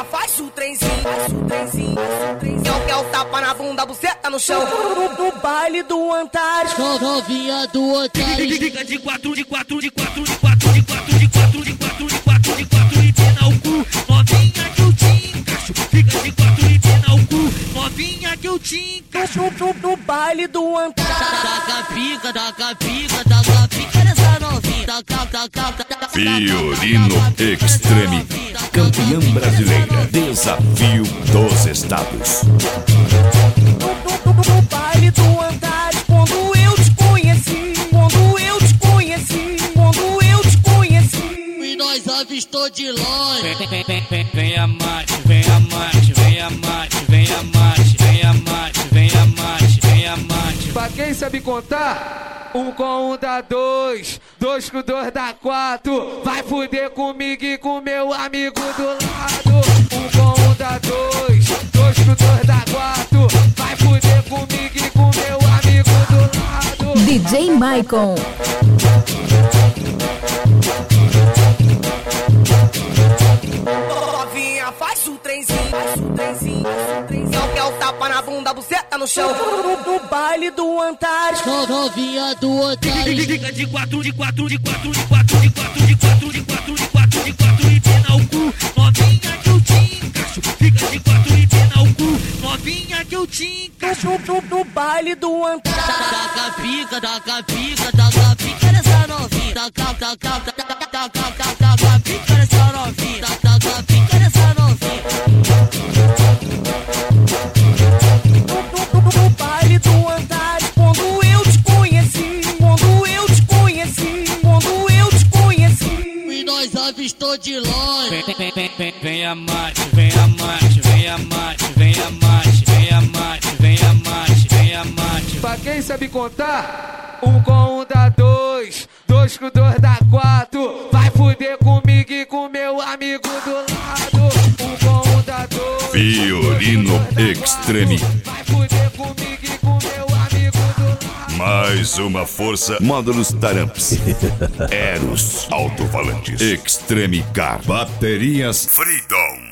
Novinha, faz o trenzinho, faz o trenzinho, faz o trenzinho. Quer o tapa na bunda, buceta no chão. No baile do Antares. Novinha do Antares. Fica de quatro, de quatro, de quatro, de quatro, de quatro, de quatro, de quatro, de quatro, de quatro e pena o cu. Novinha que eu te encaixo. Fica de quatro e pena o cu. Novinha que eu te encaixo. No baile do Antares. Taca pica, taca pica, taca pica nessa novinha. Fiorino Extreme, campeã brasileira, desafio dos estados. No baile do Antares, quando eu te conheci, quando eu te conheci, quando eu te conheci. E nós avistou de longe. Vem amate, vem amate, vem amate, vem amate, vem amate, vem amate, vem amate. Pra quem sabe contar, 1 com 1 dá 2, 2 com 2 dá 4. Vai fuder comigo e com meu amigo do lado. 1 com 1 dá 2, 2 com 2 dá 4. Vai fuder comigo e com meu amigo do lado. DJ Maicon. Novinha, faz o trenzinho, faz o trenzinho, faz o trenzinho. Quer o tapa na bunda, buceta no chão. No baile do Antares. Novinha do Antares. Fica de quatro, de quatro, de quatro, de quatro, de quatro, de quatro, de quatro, de quatro, de quatro e pena o cu. Novinha que eu te encaixo. Fica de quatro e pena o cu. Novinha que eu te encaixo. No baile do Antares. Taca pica, taca pica, taca pica nessa novinha. Taca pica nessa novinha. Taca pica nessa novinha. No baile do Antares, quando eu te conheci, quando eu te conheci, quando eu te conheci. E nós avistou de longe. Vem amate, vem amate, vem amate, vem amate, vem amate, vem amate, vem amate. Pra quem sabe contar, 1 com 1 dá 2, 2 com 2 dá 4. Vai fuder comigo e com meu amigo do lado. 1 com 1 dá 2. Fiorino Extreme, Vai fuder comigo e com meu amigo do lado. mais uma força, módulos Taramps, Eros, alto-falantes, Extreme Car, baterias Freedom.